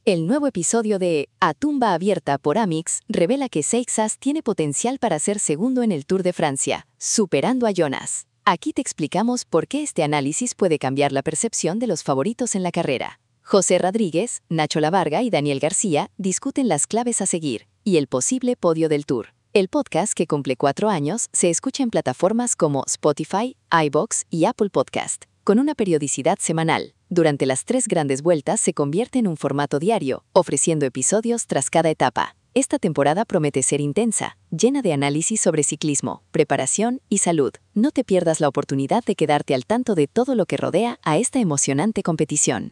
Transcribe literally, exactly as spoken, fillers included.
El nuevo episodio de A tumba abierta por Amix revela que Seixas tiene potencial para ser segundo en el Tour de Francia, superando a Jonas. Aquí te explicamos por qué este análisis puede cambiar la percepción de los favoritos en la carrera. José Rodríguez, Nacho Lavarga y Daniel García discuten las claves a seguir y el posible podio del Tour. El podcast, que cumple cuatro años, se escucha en plataformas como Spotify, iVoox y Apple Podcast, con una periodicidad semanal. Durante las tres grandes vueltas se convierte en un formato diario, ofreciendo episodios tras cada etapa. Esta temporada promete ser intensa, llena de análisis sobre ciclismo, preparación y salud. No te pierdas la oportunidad de quedarte al tanto de todo lo que rodea a esta emocionante competición.